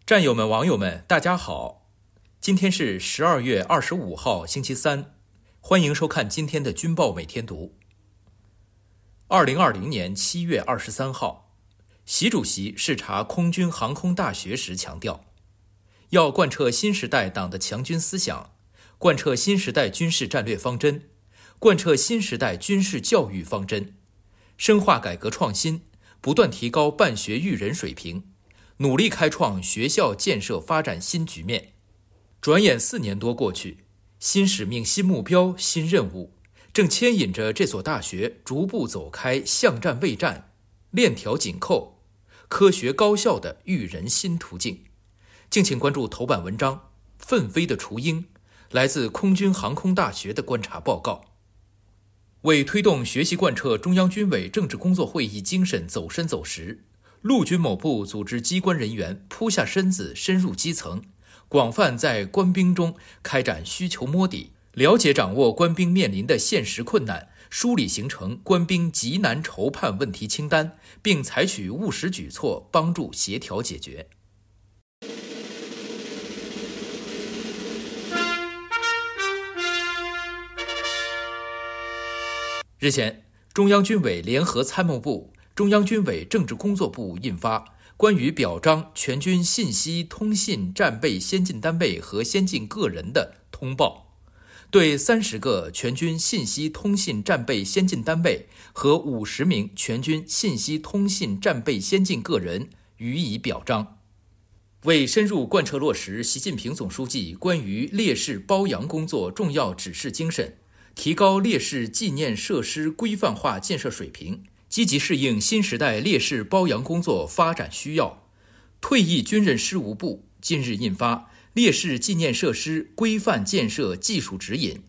战友们、网友们，大家好！今天是12月25号，星期三，欢迎收看今天的军报每天读。2020年7月23号，习主席视察空军航空大学时强调，要贯彻新时代党的强军思想，贯彻新时代军事战略方针，贯彻新时代军事教育方针，深化改革创新，不断提高办学育人水平，努力开创学校建设发展新局面。转眼4年多过去，新使命、新目标、新任务正牵引着这所大学逐步走开巷战卫战、链条紧扣、科学高效的育人新途径。敬请关注头版文章《奋飞的雏鹰》，来自空军航空大学的观察报告。为推动学习贯彻中央军委政治工作会议精神走深走实，陆军某部组织机关人员扑下身子，深入基层，广泛在官兵中开展需求摸底，了解掌握官兵面临的现实困难，梳理形成官兵急难愁盼问题清单，并采取务实举措帮助协调解决。日前，中央军委联合参谋部、中央军委政治工作部印发关于表彰全军信息通信战备先进单位和先进个人的通报，对30个全军信息通信战备先进单位和50名全军信息通信战备先进个人予以表彰。为深入贯彻落实习近平总书记关于烈士褒扬工作重要指示精神，提高烈士纪念设施规范化建设水平，积极适应新时代烈士褒扬工作发展需要，退役军人事务部近日印发《烈士纪念设施规范建设技术指引》。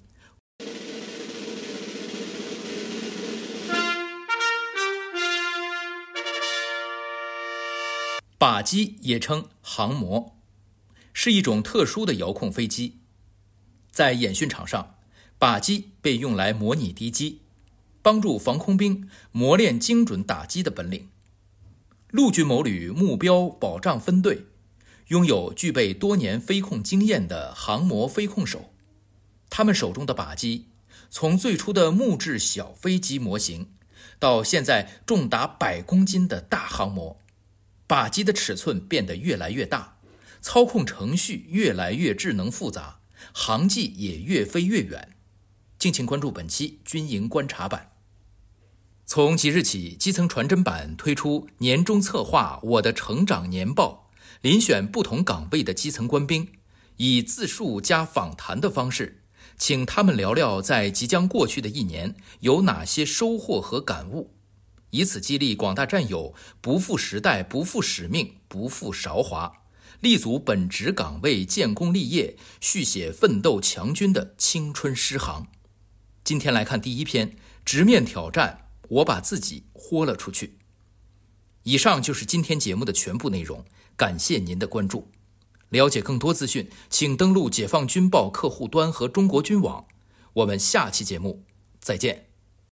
靶机也称航模，是一种特殊的遥控飞机。在演训场上，靶机被用来模拟敌机，帮助防空兵磨练精准打击的本领。陆军某旅目标保障分队拥有具备多年飞控经验的航模飞控手，他们手中的靶机从最初的木质小飞机模型，到现在重达100公斤的大航模，靶机的尺寸变得越来越大，操控程序越来越智能复杂，航迹也越飞越远。敬请关注本期军营观察版。从即日起，基层传真版推出年终策划我的成长年报，遴选不同岗位的基层官兵，以自述加访谈的方式，请他们聊聊在即将过去的一年有哪些收获和感悟，以此激励广大战友不负时代、不负使命、不负韶华，立足本职岗位建功立业，续写奋斗强军的青春诗行。今天来看第一篇，直面挑战，我把自己豁了出去。以上就是今天节目的全部内容，感谢您的关注。了解更多资讯，请登录解放军报客户端和中国军网。我们下期节目再见。